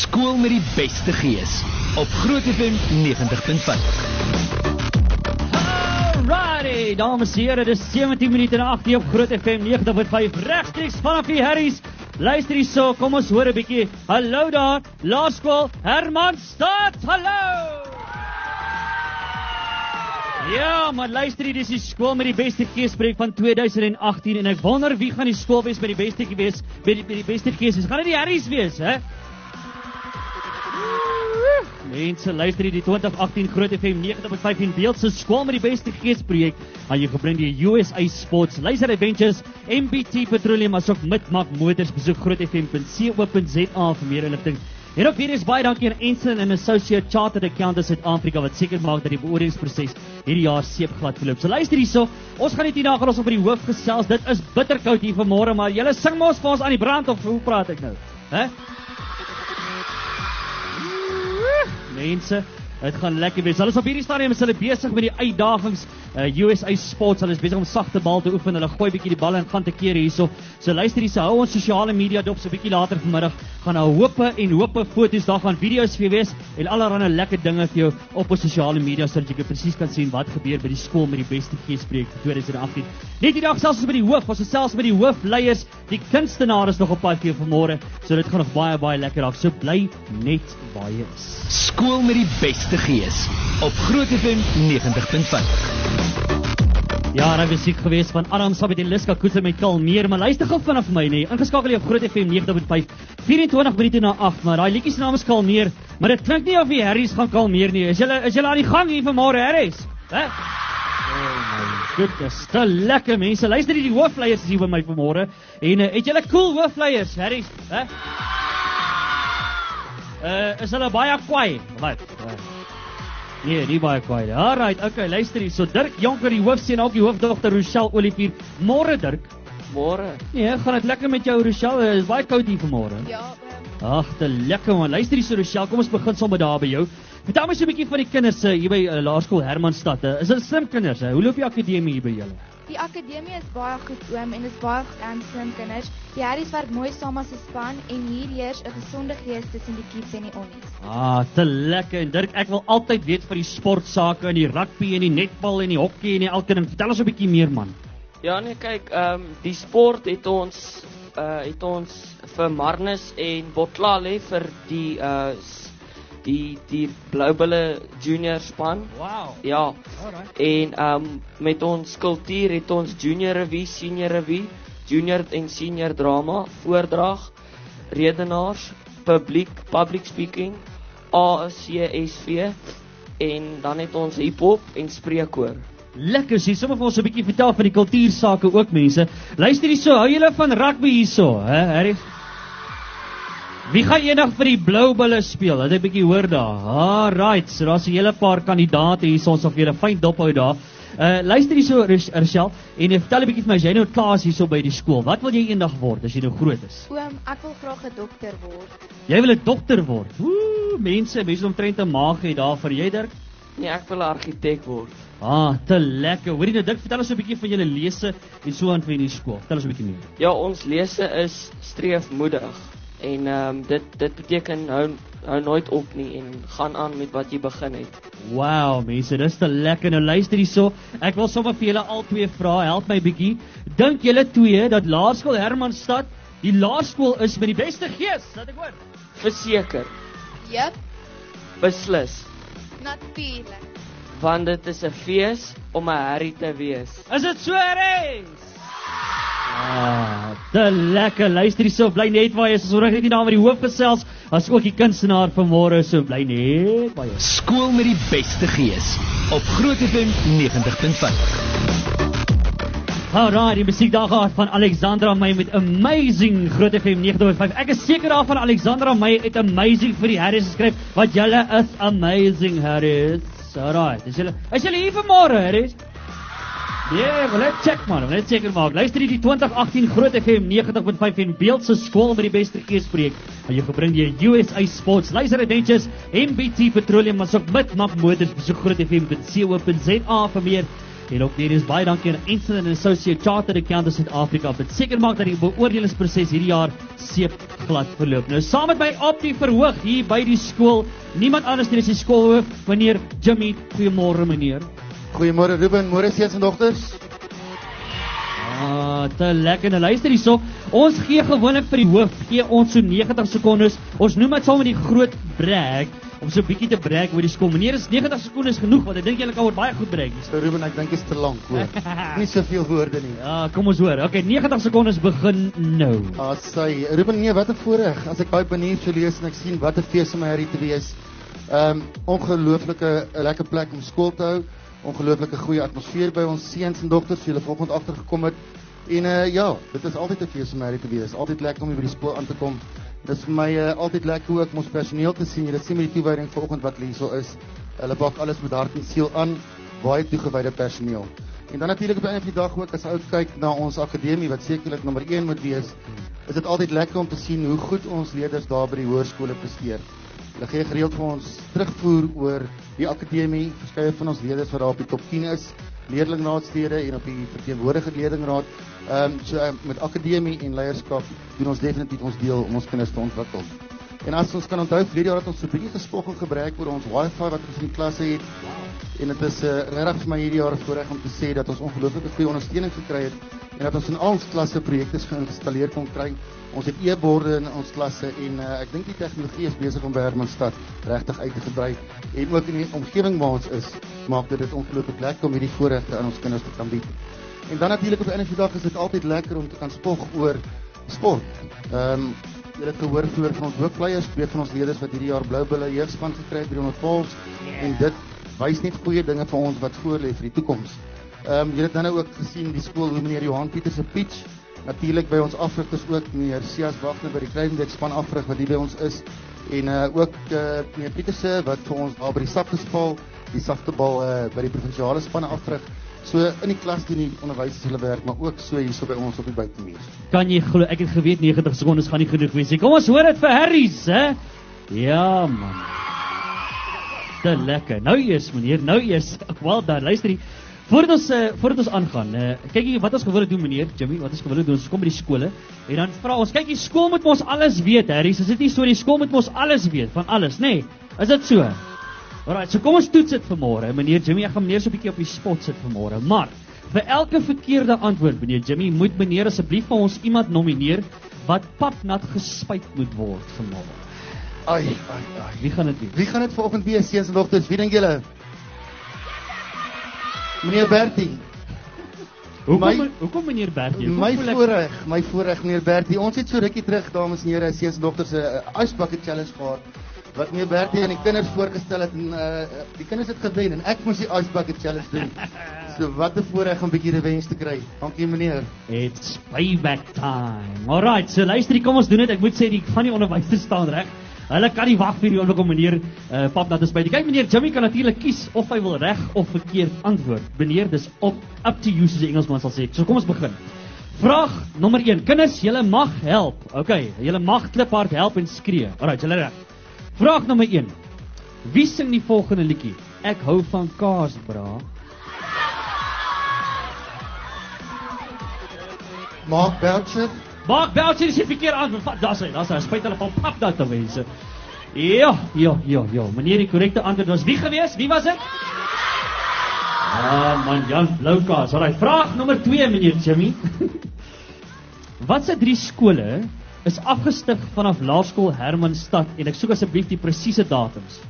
Skool met die beste gees op Groot FM 90.5. Alrighty, dames en heren, dit is 17 minute na 8 op Groot FM 90.5, rechtstreeks vanaf die Harry's. Luister hier so, kom ons hoor 'n bietjie. Hallo daar, Laerskool Hermanstad, hallo! Ja, maar luister hier, dis die skool met die beste geespreek van 2018 en ek wonder wie gaan die skool wees met die beste gees, met die beste gees. Gaan dit die Harry's wees, hè? Mense, luister hier, die 2018 Groot FM 90.5 en beeld se skool met die beste geespreek aan jou gebring die USA Sports, Laser Adventures, MBT Petroleum, asook Midmak Motors. Besoek grootfm.co.za vir meer inligting. En ook weer is baie dankie aan Ensign & Associate Chartered Accountants Suid-Afrika wat seker maak dat die beoordelingsproses hierdie jaar seepglad verloop. So luister hierso, ons gaan net hier na ons op die hoof gesels. Dit is bitterkoud hier vanmôre, maar julle sing mos vir ons aan die brand of hoe praat ek nou? Hè? Mense, dit gaan lekker wees. Hulle is op hierdie stadium is hulle besig met die uitdagings. USA Sports, hulle is besig om sagte bal te oefen. Hulle gooi bietjie die bal en gaan te keer hierso. So luister hier, hou ons sosiale media dop so bietjie later vanmiddag. Gaan nou hope foto's daar gaan video's vir wees en allerlei lekker dinge vir jou op ons sosiale media sodat jy presies kan sien wat gebeur by die skool met die beste geespreek vir 2018. Net hierdie dag selfs ons by die hoof, ons is selfs met die hoofleiers, die kunstenaars nog op pad vir vanmôre. So dit gaan nog baie lekker af. So bly net waar jy is. Skool met die beste gees op Groot FM 90.5. Ja, daar was ek geweest van Adam Sabit en Liska Koetse met Kalmeer, maar luister gou vanaf my nie. Ingeskakel op Groot FM 90.5, 24 minute na 8, maar daai liedjie se naam is Kalmeer, maar dit klink nie of die Harry's gaan kalmeer nie. Is julle aan die gang hier vanmôre, Harry's? Hè? Goed, dis te lekker mense. Luister hier, die hoofleiers is hier by my vanmôre. En het julle cool hoofleiers, Harry's? Hè? Is hulle baie kwaai? Wat? Nee, nie baie kwaai nie. Alright, okay, luister hier. So Dirk Jonker, die hoofseun en ook die hoofdogter Rochelle Olivier. Môre Dirk. Môre. Nee, gaan dit lekker met jou Rochelle? Is baie koud hier vanmôre. Ja. Ag, te lekker man. Luister hier so Rochelle, kom ons begin sommer daar by jou. Vertel my so 'n bietjie van die kinders hier by Laerskool Hermanstad. Is dit slim kinders? Hoe loop die akademie hier by julle? Die akademie is baie goed oom en is baie slim kinders. Die Harry's werk mooi saam as 'n span en hier heers 'n gesonde gees tussen die kids en die onnies. Te lekker. En Dirk, ek wil altyd weet van die sportsake en die rugby en die netbal en die hokkie en die elke ding. Vertel ons 'n bietjie meer man. Ja nee, kyk, die sport het ons vir Marnus en Botlale vir die Bloubulle junior span. Wow. Ja. Alright. En met ons kultuur het ons junior revue, senior revue, junior en senior drama, voordrag, redenaars, public speaking, ACSV en dan het ons hiphop en spreekkoor. Lekker, sê sommer vir ons 'n bietjie vertel van die kultuursake ook mense. Luister hierso, hou julle van rugby hierso, hè, Harry? Wie gaan eendag vir die Bloubulle speel? Laat ek 'n bietjie hoor daar. Alright, so daar's 'n hele paar kandidate hier, ons of julle fyn dop hou daar. Luister hierso Rochelle en vertel 'n bietjie vir my, as jy nou klaar is hierso by die skool. Wat wil jy eendag word as jy nou groot is? Oom, ek wil graag 'n dokter word. Jy wil 'n dokter word. Mense omtrent 'n maag het daar vir jy Dirk. Nee, ek wil 'n argitek word. Te lekker. Hoorie nou Dirk, vertel ons 'n bietjie van julle lese en so aan vir die skool. Vertel ons 'n bietjie meer. Ja, ons lese is streefmoedig. En dit beteken hou nooit op nie en gaan aan met wat jy begin het. Wow, mense, dis te lekker. Nou luister hierso. Ek wil sommer vir julle al twee vra, help my bietjie. Dink julle twee dat Laerskool Hermanstad die laerskool is met die beste gees? Laat ek hoor. Verseker, Jep, beslis, natuurlik. want dit is 'n fees om 'n Harry te wees. Is dit so, Harry? Te lekker. Luister hierso, bly net waar jy is. Ons hoor net die naam van die hoof gesels, as ook die kunstenaar vanmôre, so bly net waar jy is. Skool met die beste gees op Groot FM 90.5. Alright, die musiek daar gehad van Alexandra May met Amazing Groot FM 90.5. Ek is seker daarvan Alexandra May het Amazing vir die Harry's geskryf, wat julle is amazing Harry's. Alright, is julle hier vanmôre, Harry's? Ja, wel net check man, net seker maak. Luister hier, die 2018 Groot FM 90.5 en beeld se skool met die beste geespreek. En jy gebring die USA Sports, Laser Adventures, MBT Petroleum, asook Midmak Motors. Besoek grootfm.co.za vir meer. En ook hier is baie dankie aan Ensign & Associate Chartered Accountants Suid-Afrika wat seker maak dat die beoordelingsproses hierdie jaar seep glad verloop. Nou saam met my op die verhoog hier by die skool, niemand anders nie as die skoolhoof, meneer Jimmy. Goeiemôre meneer. Goeiemôre Ruben, môre seuns en dogters. Te lekker. Nou luister hierso. Ons gee gewoonlik vir die hoof, gee ons so 90 sekondes. Ons noem dit saam met die groot brag, om so 'n bietjie te brag oor die skool. Meneer, is 90 sekondes genoeg, want ek dink julle kan oor baie goed brag. So Ruben, ek dink dit is te lank hoor. Nie soveel woorde nie. Ja, kom ons hoor. Okay, 90 sekondes begin nou. Sy Ruben, nee, wat 'n voorreg as ek daai banier so lees en ek sien wat 'n fees om hierdie te wees. Ongelooflike lekker plek om skool te hou. Ongelooflike goeie atmosfeer by ons seuns en dogters, julle vanoggend agtergekom het. En ja, dit is altyd 'n fees om hierdie te wees. Altyd lekker om hier by die skool aan te kom. Dit is vir my altyd lekker ook om ons personeel te sien. Julle sien met die toewyding vanoggend wat hierso is. Hulle pak alles met hart en siel aan, baie toegewyde personeel. En dan natuurlik op 'n einde van die dag ook as ou kyk na ons akademie wat sekerlik nommer 1 moet wees, is dit altyd lekker om te sien hoe goed ons leerders daar by die hoërskole presteer. Hulle gee gereeld vir ons terugvoer oor die akademie, verskeie van ons leerders wat daar op die top 10 is, leerlingraadslede en op die verteenwoordigende leerlingraad. So met akademie en leierskap doen ons definitief ons deel om ons kinders te ontwikkel. En as ons kan onthou, verlede jaar het ons so 'n bietjie gespog en gebruik oor ons wifi wat ons in die klasse het. En dit is regtig vir my hierdie jaar 'n voorreg om te sê dat ons ongelooflike goeie ondersteuning gekry het en dat ons in al ons klasse projekte geïnstalleer kon kry. Ons het e-borde in ons klasse en ek dink die tegnologie is besig om by Hermanstad regtig uit te gebrei. En ook in die omgewing waar ons is, maak dit ongelooflik lekker om hierdie voorregte aan ons kinders te kan bied. En dan natuurlik op 'n ander dag is dit altyd lekker om te kan spog oor sport. Julle het gehoor vroeër van ons hoofleiers, twee van ons leerders wat hierdie jaar Blou Bulle jeugspan gekry het, 312, en dit wys net goeie dinge vir ons wat voor lê vir die toekoms. Julle het dan nou ook gesien die skool hoe meneer Johan Pieter se pitch, natuurlik by ons afrigters ook meneer Sias Wagner by die Kruidenburg span afrig wat hier by ons is, en ook meneer Pieterse wat vir ons daar by die sakgespaal, die saftebal by die provinsiale spanne afrig. So in die klas doen die onderwysers hulle werk, maar ook so hierso by ons op die buitemuur. Kan jy glo, ek het geweet 90 sekondes gaan nie genoeg wees nie. Kom ons hoor dit vir Harries, hè? Ja man. Te lekker. Nou eers meneer, nou eers. Wel dan, luister hier. Voordat ons aangaan, kyk hier wat ons gewoonlik doen meneer Jimmy, wat ons gewoonlik doen, ons kom by die skole en dan vra ons, kyk die skool moet ons alles weet, Harries. Is dit nie so die skool moet ons alles weet van alles, nê? Nee, is dit so? Alright, so kom ons toets dit vanmôre. Meneer Jimmy, ek gaan meneer so 'n bietjie op die spot sit vanmôre. Maar vir elke verkeerde antwoord, meneer Jimmy, moet meneer asseblief vir ons iemand nomineer wat papnat gespuit moet word vanmôre. Ai. Wie gaan dit wees? Wie gaan dit vanoggend wees, seuns en dogters? Wie dink julle? Meneer Bertie. Hoekom meneer Bertie? My voorreg meneer Bertie. Ons het so rukkie terug, dames en here, seuns en dogters, 'n ice bucket challenge gehad. Wat meneer Bertie aan die kinders voorgestel het en die kinders het gewen en ek moes die ice bucket challenge doen. So wat 'n voorreg om 'n bietjie revenge te kry. Dankie meneer. It's payback time. Alright, so luister, kom ons doen dit. Ek moet sê die van die onderwysers staan reg. Hulle kan nie wag vir die oomblik om meneer papnat te spuit. Kyk meneer Jimmy kan natuurlik kies of hy wil reg of verkeerd antwoord. Meneer, dis up to you soos die Engelsman sal sê. So kom ons begin. Vraag nommer 1. Kinders, julle mag help. Okay, julle mag kliphard help en skree. Alright, julle reg. Vraag nommer 1. Wie sing die volgende liedjie? Ek hou van kaas, bra. Mark Belcher. Mark Belcher is die verkeerde antwoord. Daar's hy. Spyt hulle van pap dat te mense. Ja. Meneer, die korrekte antwoord was wie gewees? Wie was dit? Man, Jan Bloukaas. Alraai, vraag nommer 2, meneer Jimmy. Wat se 3 skole is afgestig vanaf Laerskool Hermanstad en ek soek asseblief die presiese datums.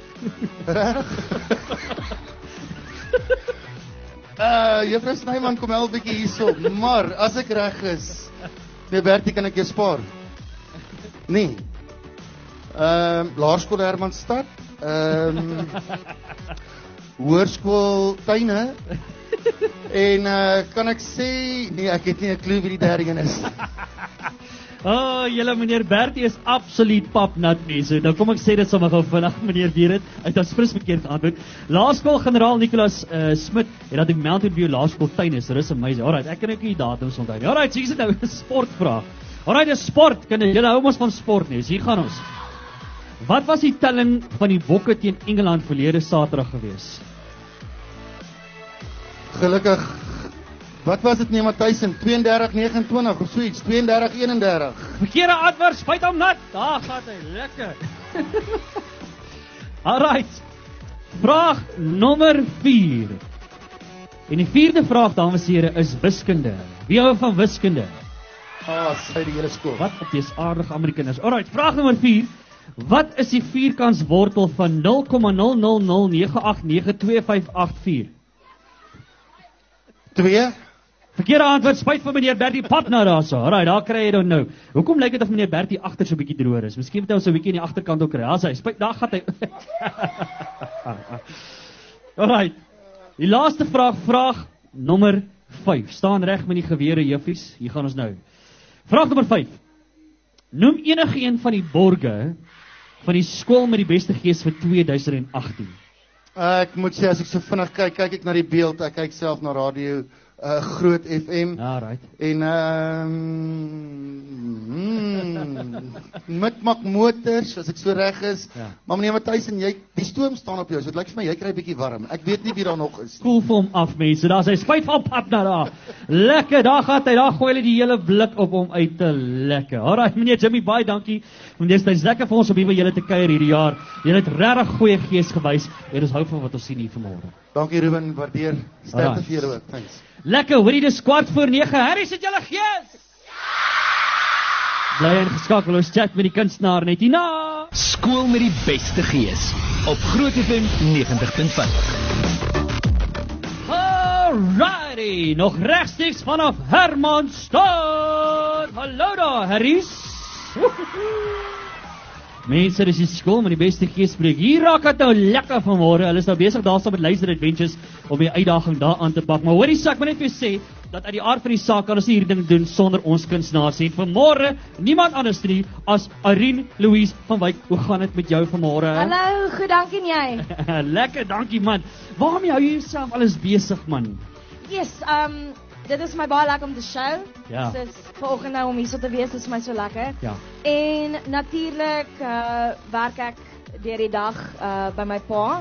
Juffrou Snyman kom help 'n bietjie hierso, maar as ek reg is, meneer Bertie, kan ek jou spaar? Nee. Laerskool Hermanstad, Hoërskool Tuine en kan ek sê nee, ek het nie 'n klou wie die derde een is. Julle meneer Bertie is absoluut papnat mense. Nou kom ek sê dit sommer gou vinnig, meneer Berit. Uit as prins verkeerd antwoord. Laerskool Generaal Nicolas Smit en dat die Mountain View Laerskool Tuin is. Dis amazing. Alright, ek kan ook nie datums onthou nie. Alright, so hier is dit nou 'n sportvraag. Alright, dis sport. Julle hou ons van sport nie. So hier gaan ons. Wat was die telling van die Bokke teen Engeland verlede Saterdag gewees? Gelukkig Wat was dit nie, Matthijsen? 32-29 of zoiets, 32-31. Verkeerde antwoord, spuit hom nat. Daar gaat hy, lekker. Alright. Vraag nommer 4. En die 4de vraag, dames en here, is wiskunde. Wie hou van wiskunde? Sy die hele skool. Wat op die aardige Amerikaners. Alright, vraag nommer 4. Wat is die vierkantswortel van 0,0009892584? 2. Verkeerde antwoord, spyt vir meneer Bertie Patna daar so. Alright, daar kry jy dan nou. Hoekom lyk dit of meneer Bertie agter so 'n bietjie droër is? Miskien moet hy so 'n bietjie in die agterkant ook kry. Daar's hy. Spyt, daar gaan hy. Alright. Die laaste vraag, vraag nommer 5. Staan reg met die gewere juffies. Hier gaan ons nou. Vraag nommer 5. Noem enige een van die borge van die skool met die beste gees vir 2018. Ek moet sê, as ek so vinnig kyk ek na die beeld, ek kyk self na radio Groot FM. Alright. En Mitmak Motors, as ek so reg is. Ja. Maar meneer Matthijsen, die stoom staan op jou, so dit lyk vir my jy kry 'n bietjie warm. Ek weet nie wie daar nog is. Koel vir hom af, mense. Daar's hy spyt van Patna daar. Lekker, daar gaan hy. Daar gooi hulle die hele blik op hom uit te lekker. Alright, meneer Jimmy, baie dankie. Want dit is lekker vir ons om hier by julle te kuier hierdie jaar. Julle het regtig goeie gees gewys en ons hou van wat ons sien hier vanmôre. Dankie Ruben, waardeer. Sterkte Alright. vir julle ook. Thanks. Lekker, hoorie, dis 9:15. Harry, sit julle gees? Bly ingeskakel, ons chat met die kunstenaar net hierna. Skool met die beste gees op Groot FM 90.5. Alrighty, nog rechtstreeks vanaf Hermanstad. Hallo daar, Harry's. Mense, dis die skool met die beste geespreek. Hier raak het nou lekker vanmôre. Hulle is nou besig daar saam met Luister Adventures om die uitdaging daar aan te pak. Maar hoorie, ek moet net vir jou sê dat uit die aard van die saak kan ons nie hierdie ding doen sonder ons kunstenaars nie. Vanmôre niemand anders nie as Irene Louise van Wyk. Hoe gaan dit met jou vanmôre? Hallo, goed, dankie en jy? Lekker, dankie man. Waarmee hou jy jouself alles besig man? Yes, dit is my baie lekker om te show. Ja. Dis vanoggend nou om hier so te wees, dis vir my so lekker. Ja. En natuurlik werk ek deur die dag by my pa.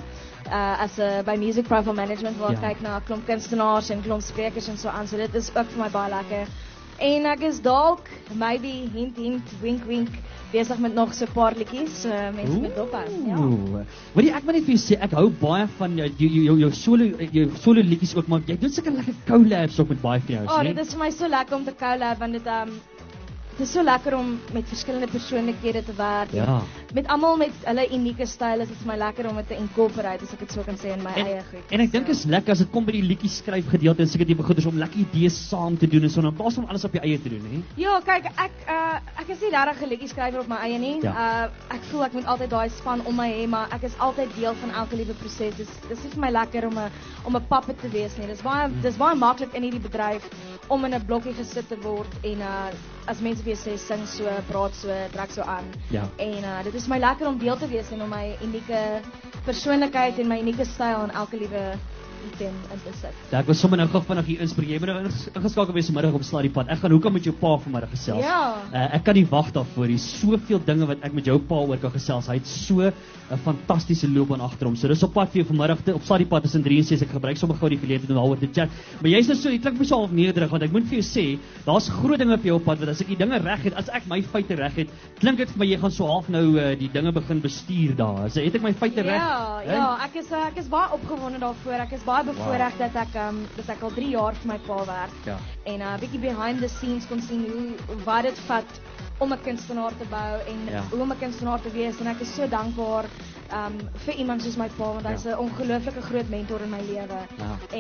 By Music Profile Management waar ek kyk na 'n klomp kunstenaars en klomp sprekers en so aan. So dit is ook vir my baie lekker. En ek is dalk maybe hint wink wink besig met nog so 'n paar liedjies, so mense moet dophou. Ja. Wat ek wil net vir jou sê, ek hou baie van jou solo liedjies ook, maar jy doen sulke lekker collabs ook met baie van jou, Dit is vir my so lekker om te collab want dit is so lekker om met verskillende persoonlikhede te werk. Ja. Met almal met hulle unieke styl is dit vir my lekker om dit te incorporate, as ek dit so kan sê, in my eie goed. En ek dink is lekker as dit kom by die liedjies skryf gedeelte en seker tipe goeders om lekker idees saam te doen en so in plaas van alles op jou eie te doen, hè? Ja, kyk, ek is nie regtig 'n liedjie skrywer op my eie nie. Ja. Ek voel ek moet altyd daai span om my hê, maar ek is altyd deel van elke liewe proses. Dis nie vir my lekker om 'n puppet te wees nie. Dis baie maklik in hierdie bedryf om in 'n blokkie gesit te word en as mense vir jou sê sing so, praat so, trek so aan. Ja. En dit is my lekker om deel te wees en om my unieke persoonlikheid en my unieke styl in elke liewe item in te sit. Ja, ek was sommer nou gou vinnig hier inspring. Jy moet nou ingeskakel wees vanmiddag op Slaa die Pad. Ek gaan hoekom met jou pa vanmiddag gesels. Ja. Ek kan nie wag daarvoor. Hier is soveel dinge wat ek met jou pa oor kan gesels. Hy het so 'n fantastiese loopbaan agter hom. So dis op pad vir jou vanmiddag op Slaa die Pad tussen 3 en 6. Ek gebruik sommer gou die geleentheid om daaroor te chat. Maar jy's nou so, jy klink my so half nederig want ek moet vir jou sê, daar's groot dinge op jou pad want as ek die dinge reg het, as ek my feite reg het, klink dit vir my jy gaan so half nou die dinge begin bestuur daar. So het ek my feite reg? Ja, ek is baie opgewonde daarvoor. Ek is baie bevoorreg dat ek al 3 jaar vir my pa werk. Ja. En 'n bietjie behind the scenes kon sien wat dit vat om 'n kunstenaar te bou en hoe om 'n kunstenaar te wees en ek is so dankbaar vir iemand soos my pa want hy's 'n ongelooflike groot mentor in my lewe. Ja.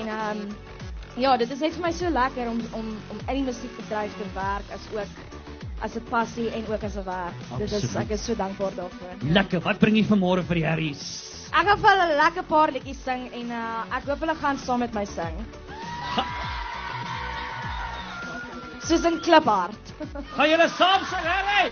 En dit is net vir my so lekker om in die musiekbedryf te werk as 'n passie en ook as 'n werk. Ek is so dankbaar daarvoor. Lekker. Wat bring jy vanmôre vir die Harries? Ek gaan vir hulle 'n lekker paar liedjies sing en ek hoop hulle gaan saam met my sing. Soos 'n kliphard. Gaan julle saam sing, Harry?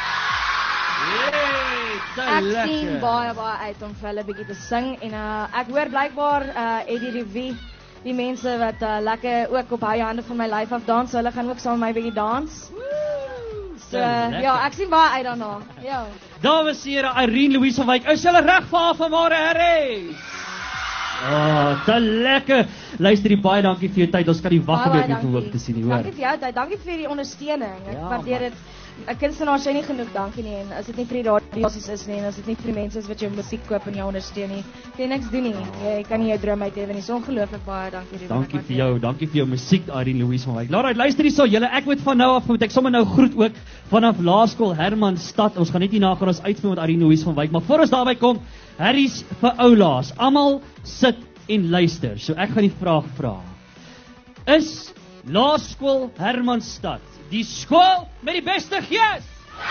Ek sien baie uit om vir hulle 'n bietjie te sing en ek hoor blykbaar Eddie Revie, die mense wat lekker ook op hy hande van my lyf af dans, hulle gaan ook saam met my 'n bietjie dans. So ja, ek sien baie uit daarna. Ja. Dames en here, Irene Louise van Wyk. Is julle reg vir haar vanmôre, Harry? Te lekker. Luister, baie dankie vir jou tyd. Ons kan nie wag om jou weer verhoog te sien nie, hoor. Dankie vir jou tyd. Dankie vir die ondersteuning. Ek waardeer dit. 'n Kunstenaar sê nie genoeg dankie nie, en as dit nie vir die radiostasies is nie, en as dit nie vir die mense is wat jou musiek koop en jou ondersteun nie, kan jy niks doen nie. Jy kan nie jou droom uitlewe nie. So ongelooflik baie dankie. Dankie vir jou musiek, Irene Louise van Wyk. Alright, luister hierso, julle, ek moet van nou af, moet ek sommer nou groet ook vanaf Laerskool Hermanstad. Ons gaan net hierna gaan ons uitspeel met Irene Louise van Wyk, maar voor ons daarby kom, Harry's vir oulaas. Almal sit en luister. So ek gaan die vraag vra. Is Laerskool Hermanstad die skool met die beste gees?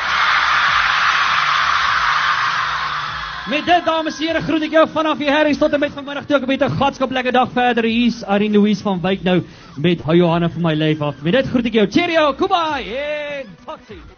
Met dit, dames en here, groet ek jou vanaf die Harry's tot en met vanmiddag toe. Ek met 'n gatskaplike dag verder. Hier's Irene Louise van Wyk nou met Johanna vir my lyf af. Met dit groet ek jou. Cheerio, goodbye en totsiens.